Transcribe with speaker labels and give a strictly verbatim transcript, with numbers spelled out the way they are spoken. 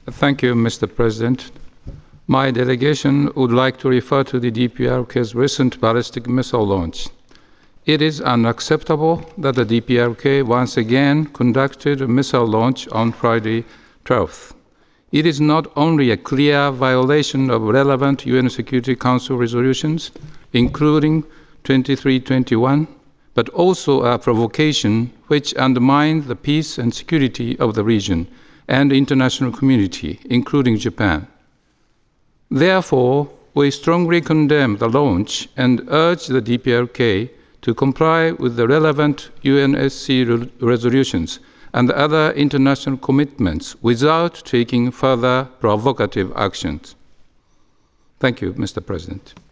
Speaker 1: Thank you, Mister President. My delegation would like to refer to the D P R K's recent ballistic missile launch. It is unacceptable that the D P R K once again conducted a missile launch on Friday twelfth. It is not only a clear violation of relevant U N Security Council resolutions, including twenty-three twenty-one, but also a provocation which undermines the peace and security of the region and the international community, including Japan. Therefore, we strongly condemn the launch and urge the D P R K to comply with the relevant U N S C resolutions and other international commitments without taking further provocative actions. Thank you, Mister President.